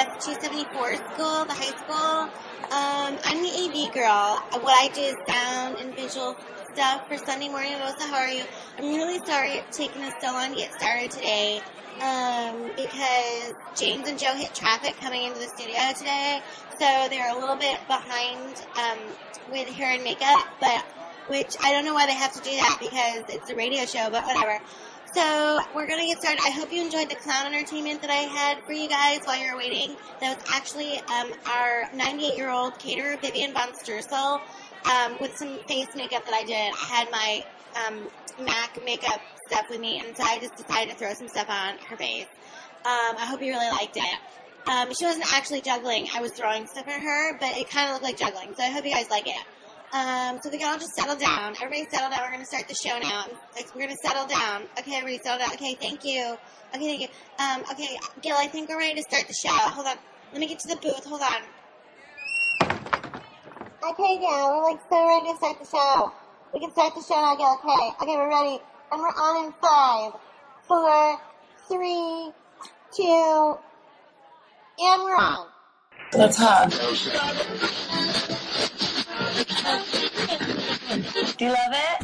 Class 274 school, the high school. I'm the AV girl. What I do is sound and visual stuff for Sunday Morning Mimosa. How are you? I'm really sorry it's taken us so long to get started today. Because James and Joe hit traffic coming into the studio today, so they're a little bit behind with hair and makeup, which I don't know why they have to do that because it's a radio show, but whatever. So we're going to get started. I hope you enjoyed the clown entertainment that I had for you guys while you were waiting. That was actually our 98-year-old caterer, Vivian Von Stursel, with some face makeup that I did. I had my MAC makeup stuff with me, and so I just decided to throw some stuff on her face. I hope you really liked it. She wasn't actually juggling. I was throwing stuff at her, but it kind of looked like juggling, so I hope you guys like it. So we can all just settle down. Everybody settle down. We're going to start the show now. We're going to settle down. Okay, everybody settle down. Okay, thank you. Okay, thank you. Okay, Gil, I think we're ready to start the show. Hold on. Let me get to the booth. Hold on. Okay, Gil, we're so ready to start the show. We can start the show now, Gil. Okay, we're ready. And we're on in 5, 4, 3, 2, and we're on. That's hot. Do you love it?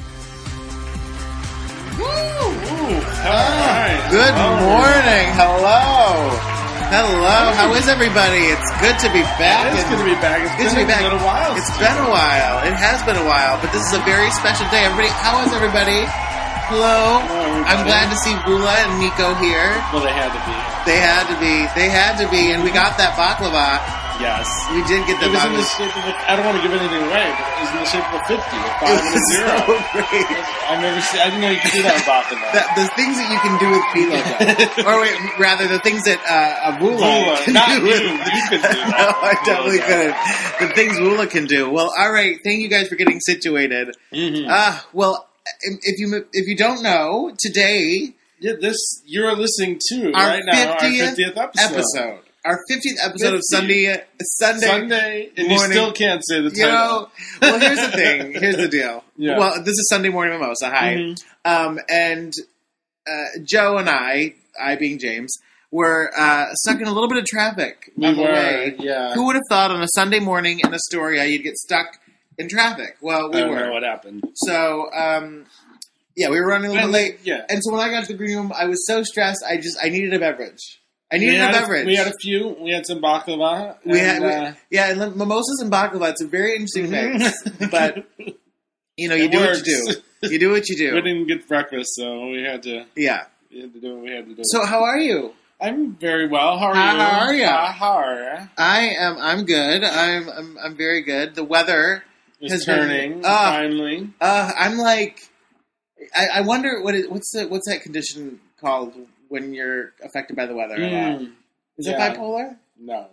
Woo! All right. Good morning. Hello. How is everybody? It's good to be back. It's good to be back. It's been a while. It's been a while. It has been a while, but this is a very special day. Everybody, how is everybody? Hello. I'm glad to see Bula and Nico here. Well, they had to be. They had to be, and we got that baklava. Yes. We did get the baklava. It was in the shape of I don't want to give anything away, but it was in the shape of a 50, a 5 and a 0. So great. I didn't know you could do that in baklava. The things that you can do with Pilo, or wait, rather, the things that Bula can not do. You could do that. No, I definitely couldn't. The things Bula can do. Well, all right. Thank you guys for getting situated. Mm-hmm. Well, if you don't know, today you're listening to our right now our 50th episode. Our 50th episode of Sunday, and you still can't say the title. Well, here's the thing. Here's the deal. Yeah. Well, this is Sunday Morning Mimosa. Hi. Mm-hmm. And Joe and I being James, were stuck in a little bit of traffic on the way. Yeah. Who would have thought on a Sunday morning in Astoria you'd get stuck in traffic? Well, we I don't were. know what happened. So, we were running a little bit late. Yeah. And so when I got to the green room, I was so stressed, I needed a beverage. We had a few. We had some baklava. And mimosas and baklava, it's a very interesting mix. But, you do what you do. You do what you do. We didn't get breakfast, so we had to... Yeah. We had to do what we had to do. So how are you? I'm very well. How are you? How are you? How are you? I'm good. I'm very good. The weather is turning finally. I'm like, I wonder what's that condition called when you're affected by the weather a lot? Is it bipolar? No.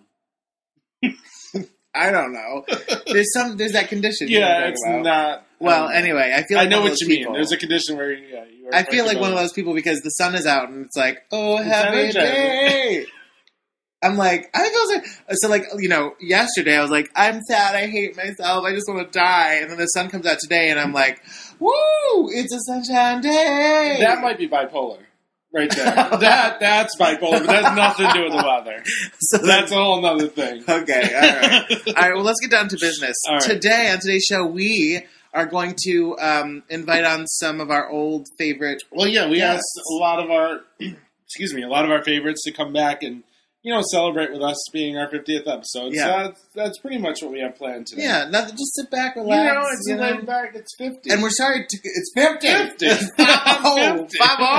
I don't know. There's that condition. Yeah, it's not. Well, anyway, I feel like I know what you mean. There's a condition where you are. I feel like one of those people because the sun is out and it's like, oh, happy day. I'm like, I feel so yesterday I was like, I'm sad, I hate myself, I just want to die. And then the sun comes out today and I'm like, woo, it's a sunshine day. That might be bipolar. Right there. That's bipolar, but that has nothing to do with the weather. So that's a whole other thing. Okay, all right. All right, well, let's get down to business. Right. Today, on today's show, we are going to invite on some of our old favorite we asked a lot of our favorites to come back and, celebrate with us being our 50th episode. Yeah. So that's pretty much what we have planned today. Yeah, nothing, just sit back, relax. It's laid back, it's 50. And we're sorry, it's 50. 50.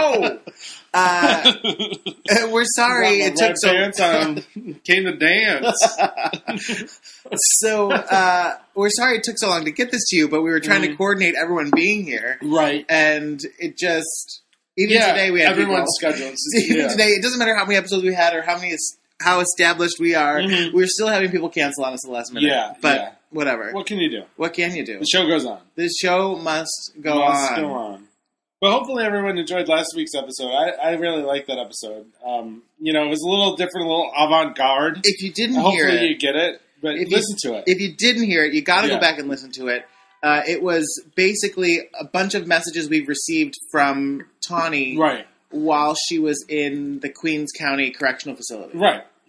50. We're sorry it took so long. Came to dance. So, we're sorry it took so long to get this to you, but we were trying to coordinate everyone being here. Right. And it just... Even today we had everyone's schedules. Even today, it doesn't matter how many episodes we had or how established we are. Mm-hmm. We're still having people cancel on us at the last minute. Yeah, but whatever. What can you do? What can you do? The show goes on. The show must go on. But hopefully everyone enjoyed last week's episode. I really liked that episode. It was a little different, a little avant-garde. If you didn't hear it, hopefully you get it. But listen to it. If you didn't hear it, you got to go back and listen to it. It was basically a bunch of messages we've received from Tawny. Right. While she was in the Queens County Correctional Facility. Right.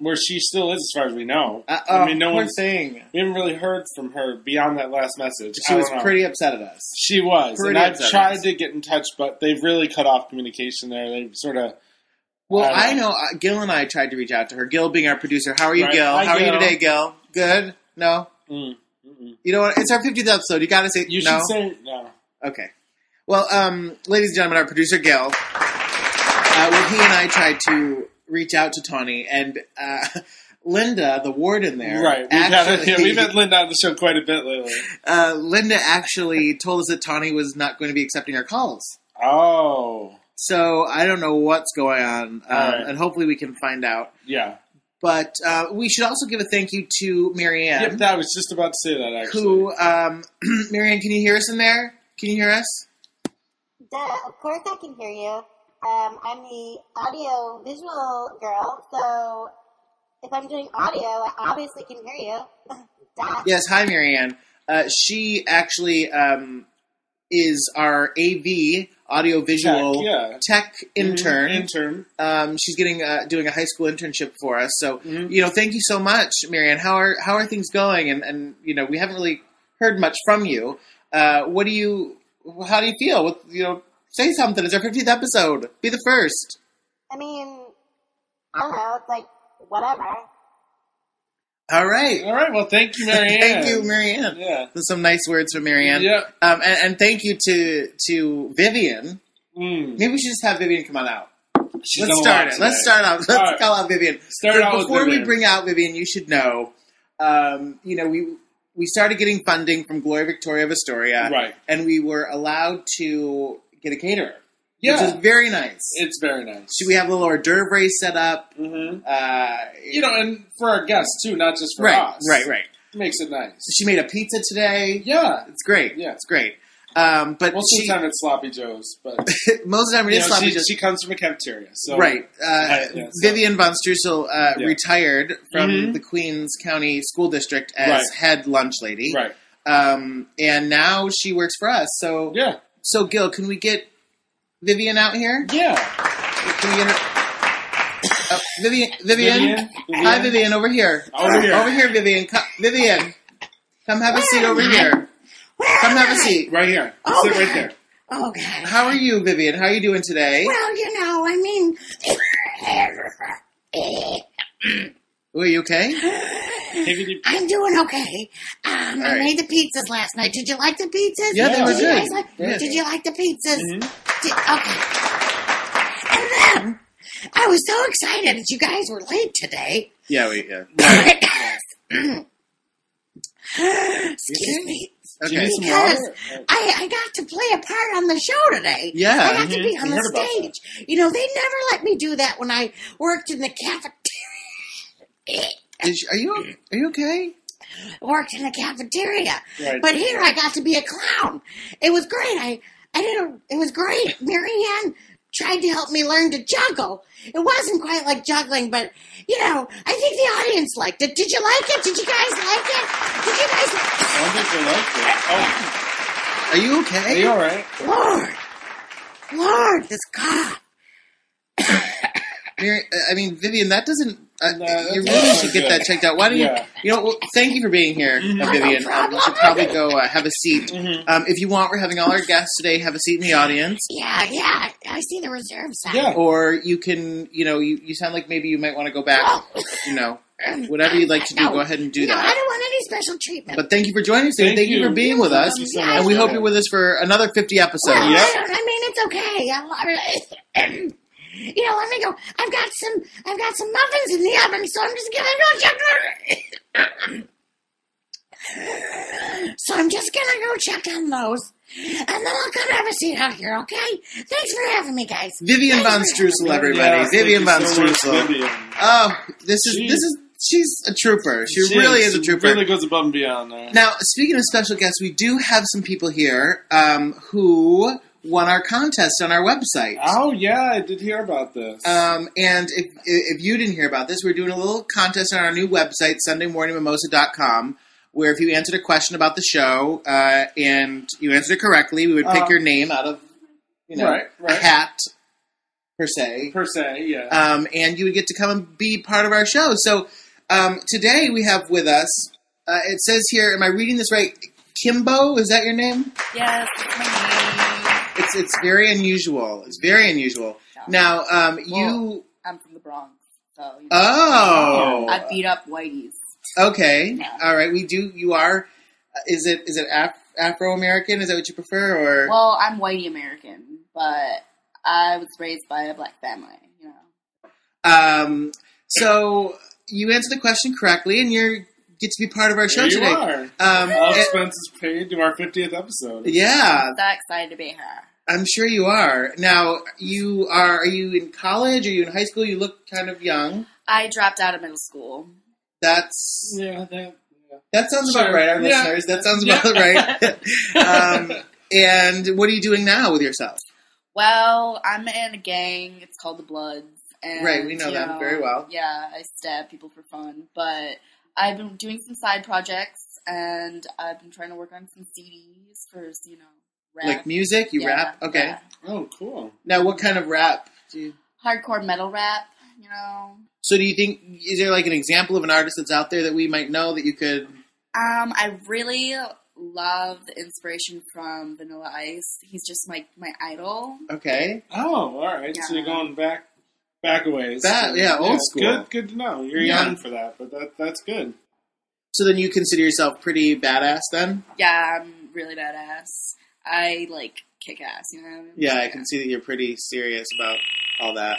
where she still is, as far as we know. I mean, no poor one's thing. We haven't really heard from her beyond that last message. She was pretty upset at us. She was, Pretty and I've upset tried at us. to get in touch, but they've really cut off communication there. They've sort of. Well, I know Gil and I tried to reach out to her. Gil being our producer. How are you, Right. Gil? Hi, How are you Gil. today, Gil? Good? No? Mm. You know what? It's our 50th episode. You got to say You no. should say no. Okay. Well, ladies and gentlemen, our producer, Gil, he and I tried to reach out to Tawny, and Linda, the warden there, Right. We've had Linda on the show quite a bit lately. Linda actually told us that Tawny was not going to be accepting our calls. Oh. So I don't know what's going on, Right. and hopefully we can find out. Yeah. But we should also give a thank you to Marianne, Yep, I was just about to say that, actually. who, Marianne, can you hear us in there? Can you hear us? Of course I can hear you. I'm the audio visual girl, so if I'm doing audio, I obviously can hear you. Duh. Yes, hi, Marianne. She actually is our AV, audio-visual tech intern. Intern. She's getting doing a high school internship for us. So, Mm-hmm. Thank you so much, Marianne. How are things going? And we haven't really heard much from you. How do you feel? Say something. It's our 50th episode. Be the first. I mean, I don't know, it's like, whatever. All right. All right, well, thank you, Marianne. Thank you, Marianne. Yeah. There's some nice words from Marianne. Yeah. And thank you to Vivian. Mm. Maybe we should just have Vivian come on out. She's Let's done a start lot it. today. Let's start out. Let's All right. call out Vivian. Start out with Before we Vivian. bring out Vivian, you should know, we started getting funding from Gloria Victoria of Astoria. Right. And we were allowed to get a caterer. Yeah. Which is very nice. It's very nice. So we have a little hors d'oeuvre race set up. Mm-hmm. And for our guests, too, not just for us. Right. Makes it nice. She made a pizza today. Yeah. It's great. Yeah. It's great. But Most of the time it's Sloppy Joe's, but most of the time it is sloppy she, Joe's. she comes from a cafeteria. So Right. So- Vivian von Streusel retired from Mhm. the Queens County School District as Right. head lunch lady. Right. And now she works for us. So, Yeah. So Gil, can we get Vivian out here? Yeah. Can we get her? Vivian? Hi, Vivian, over here. Over here. Over here, Vivian. Vivian, come have a seat over here. Come have a seat. Right here. Oh, Sit right God. there. Okay. How are you, Vivian? How are you doing today? Well, I mean, Are you okay? Hey, Vivi. I'm doing okay. I right. made the pizzas last night. Did you like the pizzas? Yeah, they were Did you good. guys like- Yeah. Did you like the pizzas? Mhm. Okay. And then I was so excited that you guys were late today. Yeah. Excuse me. Do you Okay. need some Because water? I got to play a part on the show today. Yeah. I got to be on We the heard about stage. They never let me do that when I worked in the cafeteria. Are you okay? Worked in the cafeteria. Right. But here I got to be a clown. It was great. It was great. Marianne tried to help me learn to juggle. It wasn't quite like juggling, but I think the audience liked it. Did you like it? Did you guys like it? Did you guys I don't think they liked it. Are you Oh, okay? are you all right? Lord, this cough. Vivian, that doesn't. that's You not really should get good. that checked out. Why don't Yeah. you? Well, thank you for being here, Vivian. You should probably go have a seat. Mhm. If you want, we're having all our guests today have a seat in the audience, Yeah. I see the reserve sign. Yeah. or you can. You sound like maybe you might want to go back. Whatever you'd like to do, No. go ahead and do No, that. I don't want any special treatment. But thank you for joining us today. Thank you for being with us, Thank you so Yeah, much. and we hope you're with us for another 50 episodes. Well, Yep. it's okay. Let me go. I've got some muffins in the oven, so I'm just gonna go check on those, and then I'll come have a seat out here. Okay? Thanks for having me, guys. Vivian von Thanks for having Streusel, me. everybody. Yes, Vivian von thank you so much, Streusel. Vivian. Oh, she's a trooper. She really is a trooper. Really goes above and beyond there. Now, speaking of special guests, we do have some people here who won our contest on our website. Oh yeah, I did hear about this. And if you didn't hear about this, we're doing a little contest on our new website, SundayMorningMimosa.com, where if you answered a question about the show and you answered it correctly, we would pick your name out of a Right. hat per se. Per se, yeah. And you would get to come and be part of our show. So today we have with us, it says here, am I reading this right? Kimbo, is that your name? Yes, that's my name. It's very unusual. It's very unusual. Yeah. Now, Well, I'm from the Bronx, so you know, Oh! I beat up whiteys. Okay. Yeah. All right. You are, is it Afro-American? Is that what you prefer? Or Well, I'm whitey American, but I was raised by a black family, you know. So you answered the question correctly, and you get to be part of our show There you today. are. All expenses paid to our 50th episode. Yeah, I'm so excited to be here. I'm sure you are. Now, are you in college? Are you in high school? You look kind of young. I dropped out of middle school. That's Yeah, that sounds about Sure. right, our Yeah. listeners. That sounds about right. And what are you doing now with yourself? Well, I'm in a gang. It's called the Bloods. And, Right, we know you them very well. Yeah, I stab people for fun. But I've been doing some side projects, and I've been trying to work on some CDs for, you know, rap. Like music? You Yeah, rap? Okay. yeah. Oh, cool. Now, what kind of rap do you... Hardcore metal rap, you know. So do you think, is there like an example of an artist that's out there that we might know that you could... I really love the inspiration from Vanilla Ice. He's just my idol. Okay. Oh, all right. So you're going back a ways. Old school. Good to know. You're Yeah. young for that, but that's good. So then you consider yourself pretty badass then? Yeah, I'm really badass. I, kick ass, you know? Yeah, I can see that you're pretty serious about all that.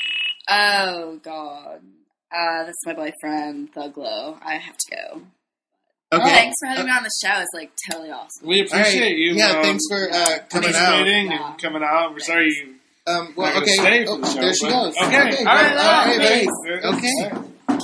Oh, God. That's my boyfriend, Thuglo. I have to go. Okay. Thanks for having me on the show. It's, totally awesome. We appreciate All right. you. Yeah, thanks for coming out. participating Yeah. and coming out. We're sorry you. Well, not gonna okay. stay for the show, There she but- goes. Okay. All right. All right, thanks. right. Okay.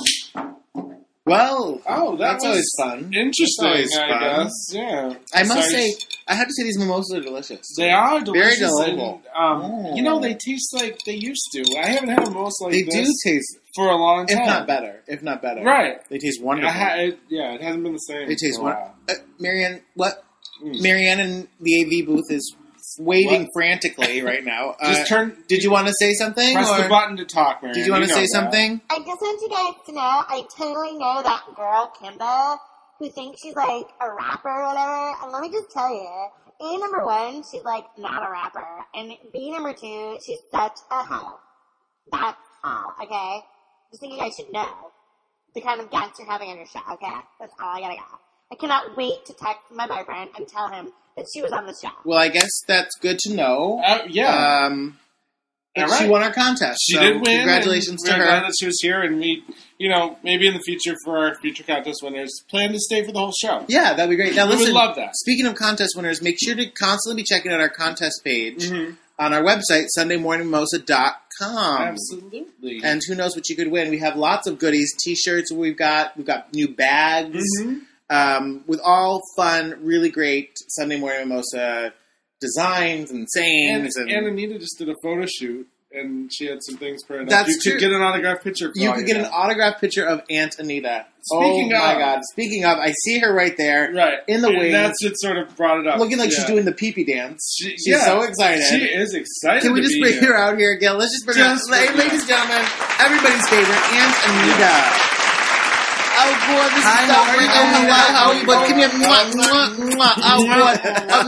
Well, Oh, that's was always fun. Interesting, That's always I fun. guess. Yeah. I must Sorry. say, I have to say these mimosas are delicious. They are delicious. Very delightful. And, you know, they taste like they used to. I haven't had a mimosa like They this do taste, for a long if time. not better. Right. They taste wonderful. It hasn't been the same. They taste for a wonderful. while. Marianne, what? Mm. Marianne in the AV booth is waving What? frantically right now. Just Did you want to say something? press or the button to talk, Marianne. Did you want to know say that. something? I just want you guys to know, I totally know that girl, Kimbo, who thinks she's like a rapper or whatever. And let me just tell you, A, number one, she's like not a rapper. And B, number two, she's such a hoe. That's all, okay? Just think you guys should know the kind of guests you're having on your show, okay? That's all I gotta go. I cannot wait to text my boyfriend and tell him that she was on the show. Well, I guess that's good to know. Yeah. But All right. she won our contest. She so did win. Congratulations and to we're glad her. that she was here, and we, maybe in the future for our future contest winners, plan to stay for the whole show. Yeah, that'd be great. Now, We would listen, love that. Speaking of contest winners, make sure to constantly be checking out our contest page Mhm. on our website, SundayMorningMimosa.com. Absolutely. And who knows what you could win. We have lots of goodies, T-shirts we've got new bags, Mhm. with all fun, really great Sunday Morning Mimosa designs and sayings. and Anita just did a photo shoot, and she had some things printed up. That's You true. could get an autographed picture. You could get an autographed picture of Aunt Anita. Speaking oh my of- God! Speaking of, I see her right there, right in the and wings. That's what sort of brought it up. looking like Yeah. she's doing the pee-pee dance. She's yeah. so excited. She is excited. Can we to just be bring here. her out here again? Let's just bring Just her out. bring her Ladies and gentlemen, everybody's favorite, Aunt Anita. Oh, boy, this Hi, is so how are great. you? Oh, hello, how are you? But Oh, give me a mwah, mwah, mwah. Oh, boy.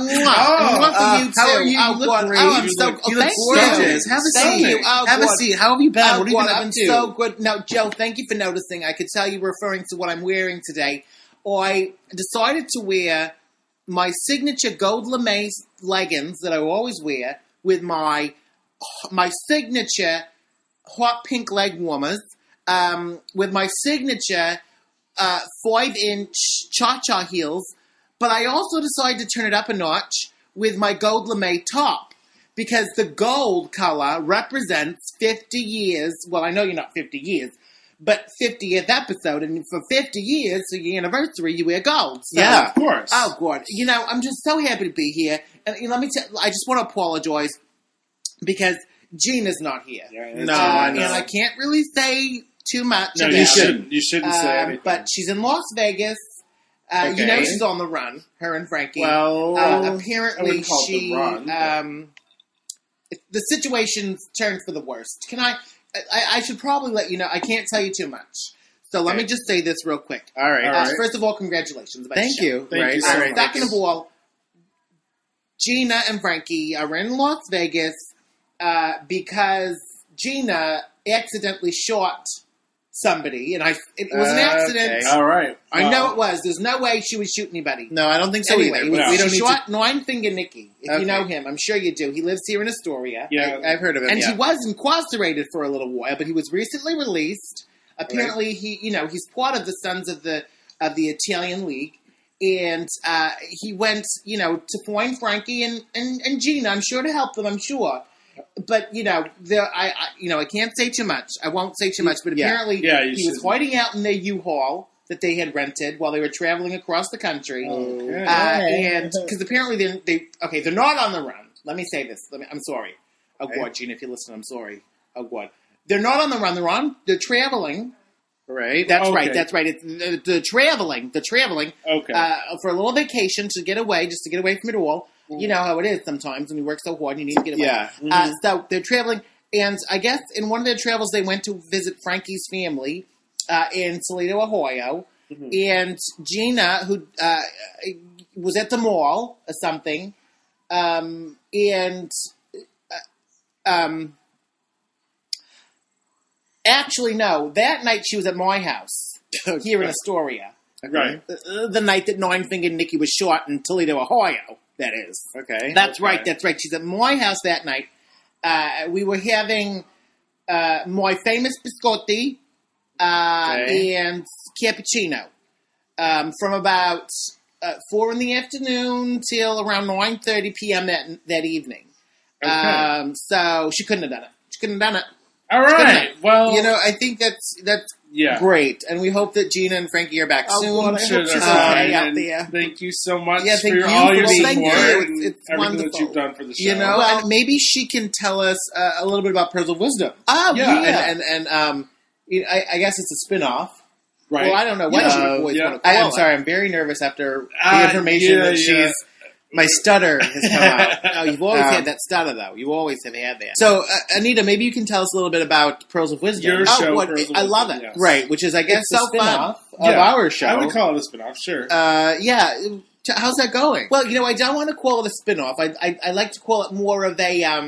Mwah for you, too. How are you? Oh, You look God. great. Oh, I'm You so look thank gorgeous. you. Have a Thank seat. you. Oh, Have a God. seat. How have you been? Oh, What have you God, been up I'm to? so good. Now, Joe, thank you for noticing. I could tell you were referring to what I'm wearing today. I decided to wear my signature gold lame leggings that I always wear with my signature hot pink leg warmers, with my signature 5-inch cha-cha heels, but I also decided to turn it up a notch with my gold lame top, because the gold color represents 50 years. Well, I know you're not 50 years, but 50th episode, and for 50 years, so your anniversary, you wear gold. So, Yeah, of course. Oh, God. I'm just so happy to be here. And let me tell I just want to apologize because Gina's not here. Yeah, And that's right. I can't really say too much No, about you it. shouldn't. You shouldn't say anything. But she's in Las Vegas. Okay. You know she's on the run, her and Frankie. Well, I apparently wouldn't call it she the run, but- the situation turns for the worst. I should probably let you know. I can't tell you too much. So let me just say this real quick. All right. First of all, congratulations. Thank you. Thank you so much. Second of all, Gina and Frankie are in Las Vegas because Gina accidentally shot somebody, and it was an accident. Okay. All right. I know it was. There's no way she would shoot anybody. No, I don't think so Anyway, either. we We don't she need shot Nine Finger Nicky. If Okay. you know him, I'm sure you do. He lives here in Astoria. Yeah. I've heard of him. And yeah. he was incarcerated for a little while, but he was recently released. Apparently, he's part of the Sons of the Italian League, and he went, to find Frankie and Gina. I'm sure to help them. I'm sure, but I can't say too much. I won't say too much. But apparently, he was hiding out in their U-Haul that they had rented while they were traveling across the country, and because apparently they're not on the run. Let me say this. I'm sorry. Oh God, Gina, if you listen, I'm sorry. Oh God. They're not on the run. They're traveling. Right. That's Okay. right. That's right. It's the traveling. Okay. For a little vacation to get away, just to get away from it all. You know how it is sometimes when you work so hard and you need to get away. Yeah. So they're traveling, and I guess in one of their travels they went to visit Frankie's family in Toledo, Ohio, and Gina, who was at the mall or something, Actually, no. That night she was at my house here in Astoria. Right. The night that Nine Fingered Nicky was shot in Toledo, Ohio. That is. Okay. That's right. That's right. She's at my house that night. We were having my famous biscotti and cappuccino from about 4 in the afternoon till around 9:30 p.m. that evening. Okay. So she couldn't have done it. All right. Well, I think that's yeah. great, and we hope that Gina and Frankie are back Oh, soon. God, I Sure, hope she's that's okay fine, out and there. Thank you so much Yeah, for thank you all your for being support here. and It's everything wonderful. that you've done for the show. And maybe she can tell us a little bit about Pearls of Wisdom. Oh, Yeah. And I guess it's a spin-off. right. Well, I don't know what Yeah. you always Yeah. want to call I'm it. sorry, I'm very nervous after the information that she's... My stutter has come out. No, you've always Um, had that stutter, though. You always have had that. So, Anita, maybe you can tell us a little bit about Pearls of Wisdom. Your show, what- Pearls of I love Wisdom, it. yes. Right, which is, I guess, It's the so fun. spin-off of Yeah. our show. I would call it a spin-off, sure. How's that going? Well, I don't want to call it a spin-off. I like to call it more of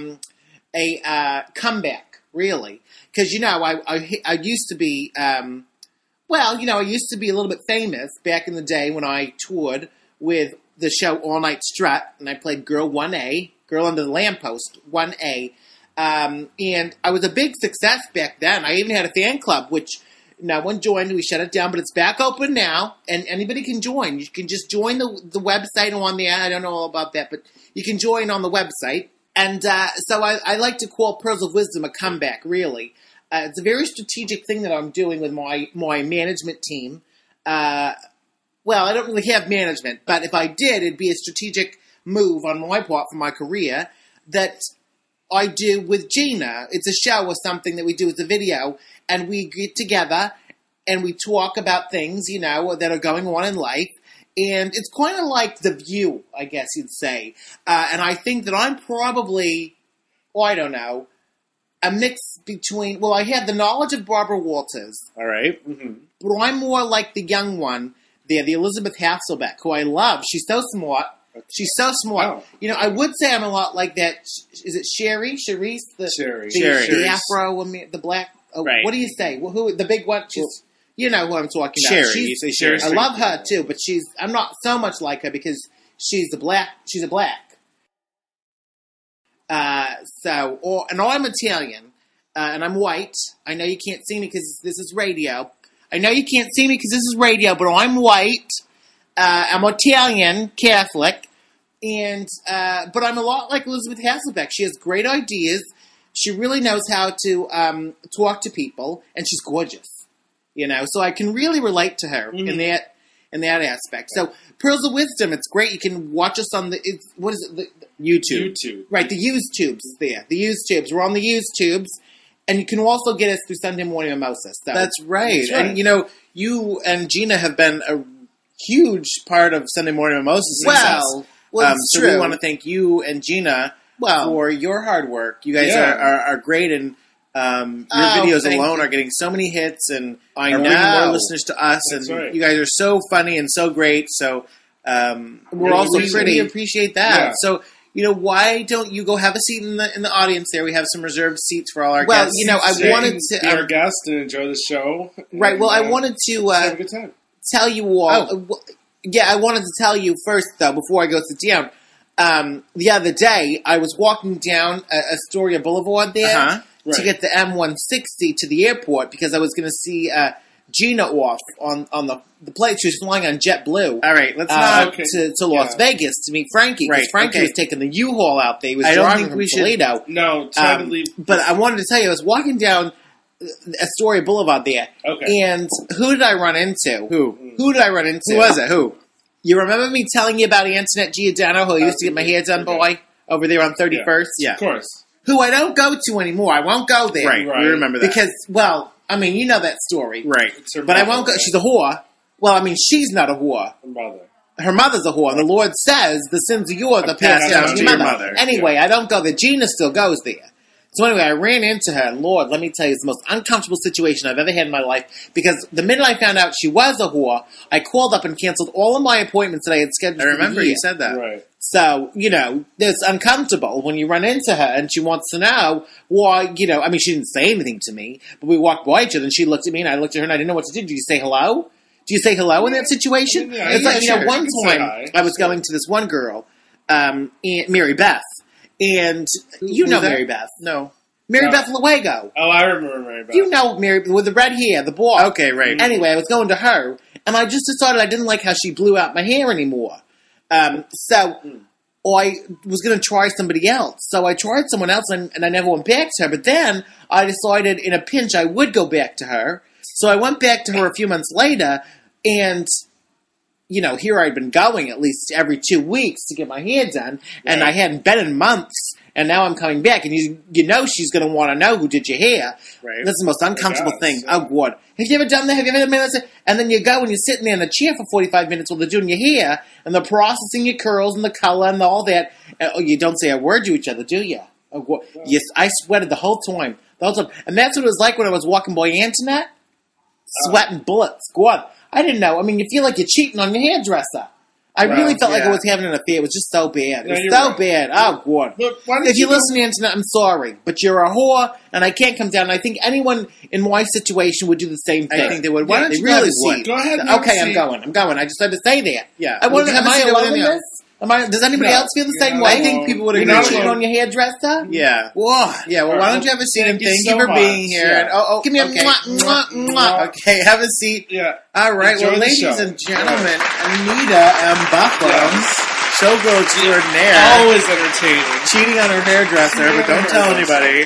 a comeback, really. Because, I used to be, I used to be a little bit famous back in the day when I toured with the show All Night Strut, and I played Girl 1A, Girl Under the Lamppost 1A. And I was a big success back then. I even had a fan club, which no one joined. We shut it down, but it's back open now, and anybody can join. You can just join the website on there. I don't know all about that, but you can join on the website. And so I like to call Pearls of Wisdom a comeback, really. It's a very strategic thing that I'm doing with my management team. Well, I don't really have management, but if I did, it'd be a strategic move on my part for my career that I do with Gina. It's a show or something that we do as a video, and we get together and we talk about things, that are going on in life. And it's kind of like The View, I guess you'd say. And I think that I'm probably, I don't know, a mix between, well, I have the knowledge of Barbara Walters, All right. but I'm more like the young one there, the Elizabeth Hasselbeck, who I love. She's so smart. She's so smart. Oh. I would say I'm a lot like that. Is it Sherry? Charisse? Sherry. Sherry. The Afro, the black. Right. What do you say? Well, who the big one? She's. You know who I'm talking about. Sherry. You say Sherry. I love her too, but I'm not so much like her because she's a black. And I'm Italian, and I'm white. I know you can't see me because this is radio. But I'm white. I'm Italian, Catholic, and but I'm a lot like Elizabeth Hasselbeck. She has great ideas. She really knows how to talk to people, and she's gorgeous. So I can really relate to her in that aspect. So Pearls of Wisdom, it's great. You can watch us on what is it? The YouTube. Right, the YouTubes is there. The YouTubes. We're on the YouTubes. And you can also get us through Sunday Morning Mimosas. So. That's right. That's right. And, you and Gina have been a huge part of Sunday Morning Mimosas' success. Well, So it's we true. want to thank you and Gina for your hard work. You guys are great, and your videos alone are getting so many hits, and are bringing more listeners to us. That's and right. You guys are so funny and so great. So we're also pretty. We appreciate that. Yeah. So. Why don't you go have a seat in the audience there? We have some reserved seats for all our guests. Well, I wanted to be our guest and enjoy the show. Right. Well, I wanted to have a good time. Tell you all. I wanted to tell you first though before I go sit down. The other day, I was walking down Astoria Boulevard there to get the M160 to the airport because I was going to see Gina off on the plane. She was flying on JetBlue. All right, let's not to Las Vegas to meet Frankie. Because Frankie was taking the U-Haul out there. He was driving from Toledo. No, try to leave. But I wanted to tell you, I was walking down Astoria Boulevard there. Okay. And who did I run into? Who did I run into? Who was it? Who? You remember me telling you about Antoinette Giordano, who I used to get my hair done by over there on 31st? Yeah, of course. Who I don't go to anymore. I won't go there. Right. We remember that. Because, you know that story. Right. But I won't go. She's a whore. Well, she's not a whore. Her mother. Her mother's a whore. And the Lord says the sins of yours are passed down to your mother. Anyway, I don't go there. Gina still goes there. So anyway, I ran into her, and Lord, let me tell you, it's the most uncomfortable situation I've ever had in my life, because the minute I found out she was a whore, I called up and canceled all of my appointments that I had scheduled for the year. I remember you said that. Right. So, it's uncomfortable when you run into her, and she wants to know why, she didn't say anything to me, but we walked by each other, and she looked at me, and I looked at her, and I didn't know what to do. Do you say hello? Do you say hello in that situation? Yeah, it's like, sure. One time, I was going to this one girl, Mary Beth, and Mary Beth. No. Mary Beth Luego. Oh, I remember Mary Beth. You know Mary with the red hair, the boy. Okay, right. Anyway, I was going to her, and I just decided I didn't like how she blew out my hair anymore. So I was going to try somebody else. So I tried someone else, and I never went back to her. But then I decided in a pinch I would go back to her. So I went back to her a few months later, and here I'd been going at least every 2 weeks to get my hair done, and I hadn't been in months. And now I'm coming back, and she's going to want to know who did your hair. Right. That's the most uncomfortable thing. Oh, God. Have you ever done that? Have you ever done that? And then you go and you're sitting there in a chair for 45 minutes while they're doing your hair, and they're processing your curls and the color and all that. And, you don't say a word to each other, do you? Oh, God. Yes, I sweated the whole time. And that's what it was like when I was walking by Antoinette. Sweating bullets. Go on. I didn't know. You feel like you're cheating on your hairdresser. I really felt like I was having an affair. It was just so bad. It was so bad. Oh, God. Look, if you listen to Antoinette, I'm sorry. But you're a whore, and I can't come down. And I think anyone in my situation would do the same thing. I think they would. Why don't you really would? Go ahead. Okay, I'm going. I just had to say that. Yeah. Am I alone in this? Does anybody else feel the same way? I think people would agree. You're cheating on your hairdresser? Yeah. What? Yeah, well, why don't you have a seat, and thank you so for much. being here. Yeah. And, Give me a okay. mwah. Okay, have a seat. Yeah. All right, Enjoy well, the ladies show. and gentlemen, Anita M. Buckland, showgirl extraordinaire, Always entertaining. cheating on her hairdresser, but don't tell anybody.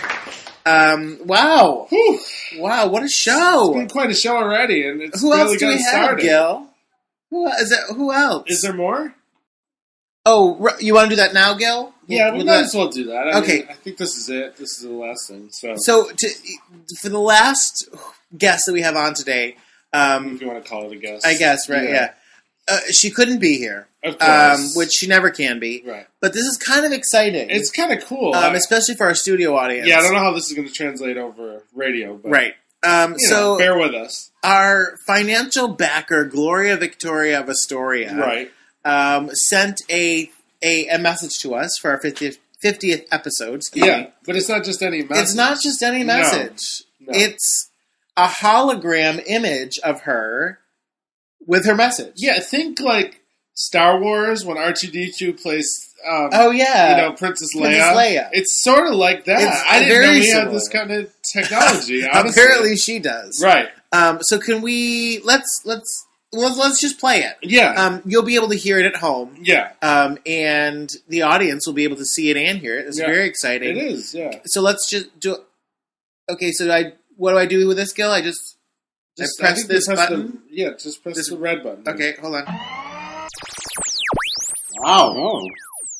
Wow. Whew. Wow, what a It's show. been quite a show already, and it's Who really else do we getting have, started. Gil? Who else? Is there more? Oh, you want to do that now, Gil? Yeah, we We'll might do that. as well do that. I Okay. mean, I think this is it. This is the last thing. So So, for the last guest that we have on today, if you want to call it a guess. I guess, right, yeah. She couldn't be here, Of course. which she never can be. Right. But this is kind of exciting. It's kind of cool. Especially for our studio audience. Yeah, I don't know how this is going to translate over radio, but Right. you know, bear with us. Our financial backer, Gloria Victoria of Astoria, Right. sent a message to us for our 50th episode. Yeah, but it's not just any message. It's not just any message. No. It's a hologram image of her with her message. Yeah, think like Star Wars when R2-D2 plays. Oh yeah, Princess Leia. Princess Leia. It's sort of like that. It's I didn't very know we similar. had this kind of technology. Honestly. Apparently she does. Right. So can we let's just play it. Yeah. You'll be able to hear it at home. Yeah. And the audience will be able to see it and hear it. It's very exciting. It is. Yeah. So let's just do. Okay, so what do I do with this, Gil? I press this button. Just press the red button. Okay, hold on. Wow. Oh.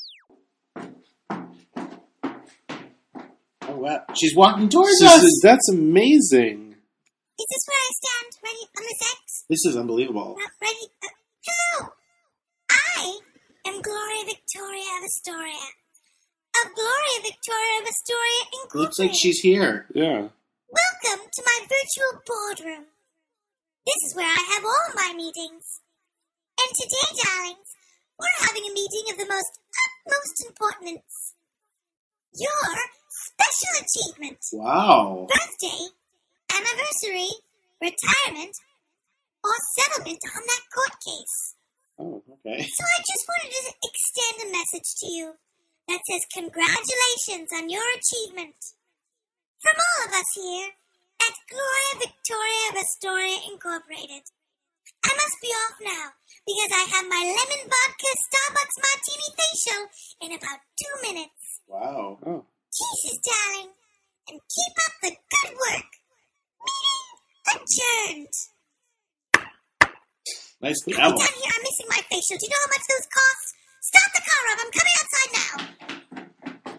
Oh, wow. She's walking towards us. That's amazing. Is this where I stand? Ready on the set? This is unbelievable. Ready? Hello! I am Gloria Victoria of Astoria. of Gloria Victoria of Astoria Incorporated. Looks like she's here. Yeah. Welcome to my virtual boardroom. This is where I have all my meetings. And today, darlings, we're having a meeting of the most utmost importance. Your special achievement. Wow. Birthday, anniversary, retirement, or settlement on that court case. Oh, okay. So I just wanted to extend a message to you that says congratulations on your achievement. From all of us here at Gloria Victoria of Astoria Incorporated. I must be off now because I have my lemon vodka Starbucks martini facial in about 2 minutes. Wow. Oh. Jesus, darling, and keep up the good work. Meeting adjourned. Nice I'm gavel. down here. I'm missing my facial. Do you know how much those cost? Start the car up. I'm coming outside now.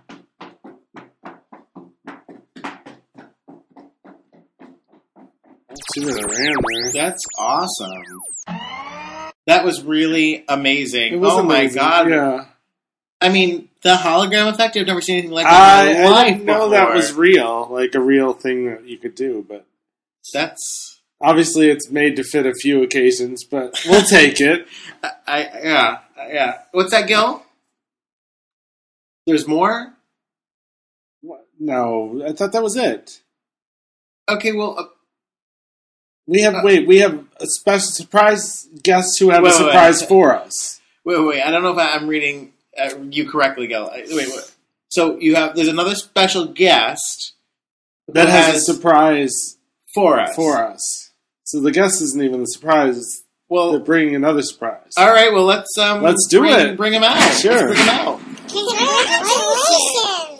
See where they ran there. That's awesome. That was really amazing. It was my amazing. god. Yeah. I mean, the hologram effect, I've never seen anything like that in my I life didn't know before. that was real, like a real thing that you could do, but That's... obviously it's made to fit a few occasions, but we'll take it. Yeah. What's that, Gil? There's more? What? No, I thought that was it. Okay, well... We have a special surprise guests who have Wait, a surprise for us. Wait. I don't know if I'm reading you correctly, Gil. Wait. So there's another special guest That who has a surprise for us. So the guest isn't even the surprise. They're Well, bring another surprise. all right. Well, let's do it. Bring him out. Sure. Let's bring him out. Congratulations.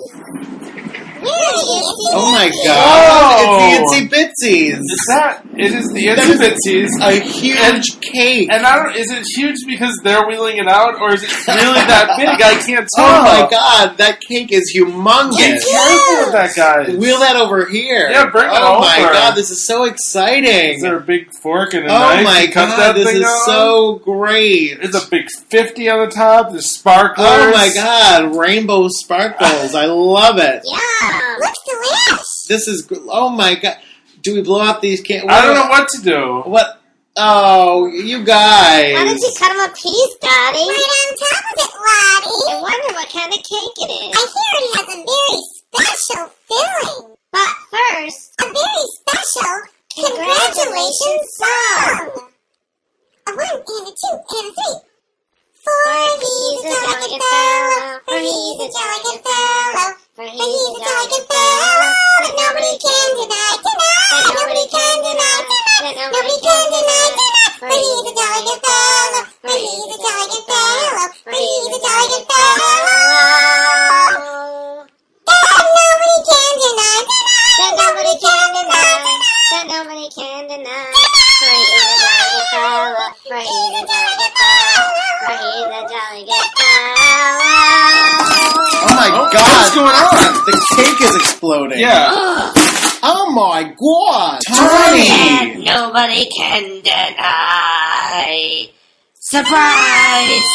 Oh my Whoa. god! It's the Itsy Bitsies. It is the Itsy Bitsies. A huge cake. And is it huge because they're wheeling it out, or is it really that big? I can't tell. Oh my god, that cake is humongous. Be careful with that, guy. Wheel that over here. Yeah, bring it Oh my over. god, this is so exciting. Is there a big fork and a Oh knife my to cut god, that this thing is on? so great. There's a big 50 on the top. There's sparklers. Oh my god, rainbow sparkles. I love it. Yeah, looks delicious. This is, oh my god. Do we blow out these cans? I don't know what to do. What? Oh, you guys. Why don't you cut him a piece, Daddy? Right on top of it, Lottie. I wonder what kind of cake it is. I hear it has a very special filling. But first, A very special congratulations song. A 1 and a 2 and a 3. For he's a jolly good fellow. For he's a jolly good fellow. for For he's a jolly good fellow. That nobody can deny tonight. Nobody can deny tonight. Nobody can deny tonight. For he's a jolly good fellow. For he's a jolly good fellow. For he's a jolly good fellow. That nobody can deny tonight. That nobody can deny. That nobody can deny. For he's a jolly good fella. For he's a jolly good fella. For he's a jolly good fella. Oh my god. What's going on? The cake is exploding. Yeah. Oh my god. That Tony. nobody can deny. Surprise!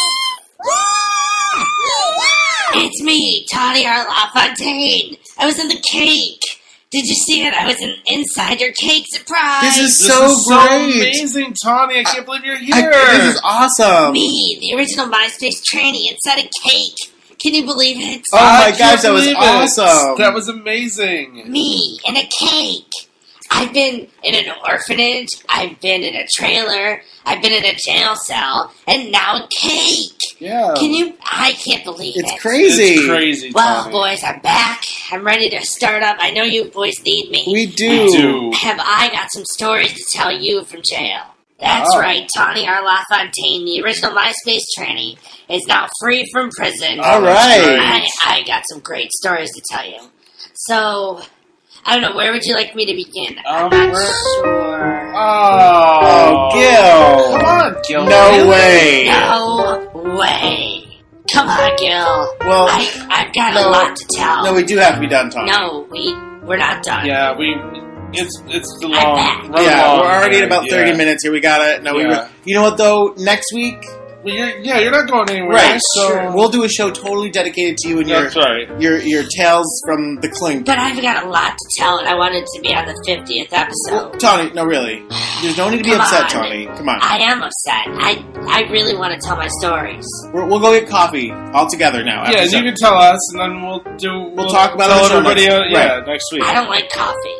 It's me, Tawny R. LaFontaine. I was in the cake. Did you see it? I was inside your cake. Surprise! This is This so is so great. amazing, Tawny. I can't believe you're here. This is awesome. Me, the original MySpace tranny inside a cake. Can you believe it? Oh I my can't gosh, that was believe it. awesome. That was amazing. Me in a cake. I've been in an orphanage. I've been in a trailer. I've been in a jail cell. And now a cake. Yeah. I can't believe it. It's crazy. It's crazy, Well, Tawny. boys, I'm back. I'm ready to start up. I know you boys need me. We do. We do. Have I got some stories to tell you from jail? That's Oh. right, Tawny R. LaFontaine, the original MySpace tranny, is now free from prison. All right. I got some great stories to tell you. So, I don't know, where would you like me to begin? I'm not sure. Oh, Gil. Come on, Gil. No way. No way. Come on, Gil. Well, I've got no. a lot to tell. No, we do have to be done, Tony. No, we're not done. Yeah, it's the back. long. Yeah, long we're already at about thing, 30 yeah. minutes here. We gotta. No, Yeah. you know what though? Next week you're not going anywhere. Right. So Sure. We'll do a show totally dedicated to you and that's right. your tales from the clink. But I've got a lot to tell, and I wanted to be on the 50th episode. Well, Tawny, no, really. There's no need to be Come upset, on. Tawny. Come on. I am upset. I really want to tell my stories. We'll go get coffee all together now. Yeah, after you can tell us, and then we'll talk about tell it on the show everybody. next- Next week. I don't like coffee.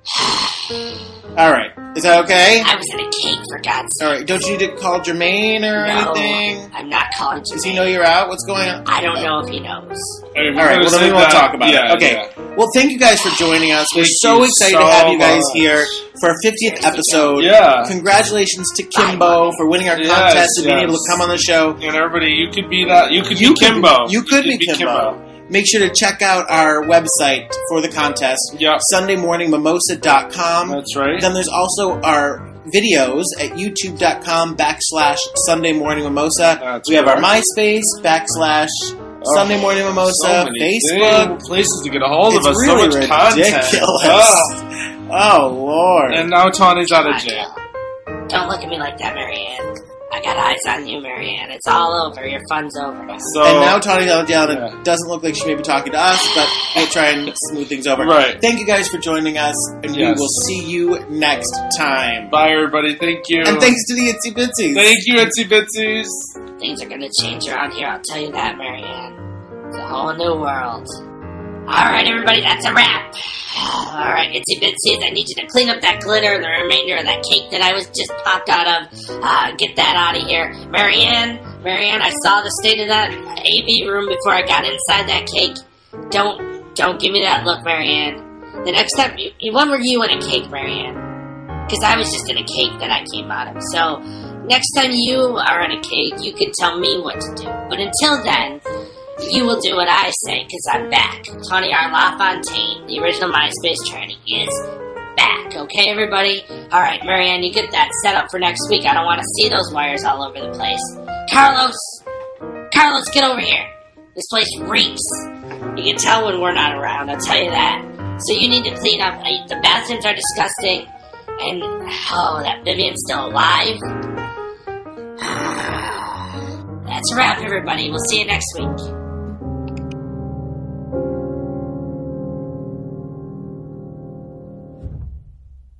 All right. Is that okay? I was in a cake, for God's sake. All right. Don't you need to call Jermaine or No, anything? I'm not calling Does Jermaine. he know you're out? What's going on? I don't know if he knows. All All right. Well, then we won't talk about it. Okay. Well, thank you guys for joining us. We're Thank so you excited so to have you guys much. here for our 50th episode. Yeah. Congratulations to Kimbo for winning our contest and being able to come on the show. And everybody, you could be that. You could be Kimbo. You could be Kimbo. Make sure to check out our website for the contest, Yep. SundayMorningMimosa.com. That's right. Then there's also our videos at youtube.com/Sunday Morning Mimosa. That's We have our correct. MySpace /Sunday Morning Mimosa, So many Facebook. places to get a hold of It's us. really So much content. ridiculous. Oh. Oh, Lord. And now Tawny's out of Come on, jail. Bill. Don't look at me like that, Marianne. I got eyes on you, Marianne. It's all over. Your fun's over now. So And now Tawny's out of jail, and Yeah. it doesn't look like she may be talking to us, but we'll try and smooth things over. Right. Thank you guys for joining us, and we Yes. will see you next time. bye, everybody. Thank you. And thanks to the Itsy Bitsies. Thank you, Itsy Bitsies. Things are going to change around here, I'll tell you that, Marianne. It's a whole new world. Alright, everybody, that's a wrap. Alright, Itsy Bitsies, I need you to clean up that glitter and the remainder of that cake that I was just popped out of. Get that out of here. Marianne, I saw the state of that AV room before I got inside that cake. Don't give me that look, Marianne. The next time, when were you in a cake, Marianne? Because I was just in a cake that I came out of. So, next time you are in a cake, you can tell me what to do. But until then, you will do what I say, because I'm back. Tawny R. LaFontaine, the original MySpace tranny, is back. Okay, everybody? Alright, Marianne, you get that set up for next week. I don't want to see those wires all over the place. Carlos, get over here. This place reeks. You can tell when we're not around, I'll tell you that. So you need to clean up. The bathrooms are disgusting. And, that Vivian's still alive. That's a wrap, everybody. We'll see you next week.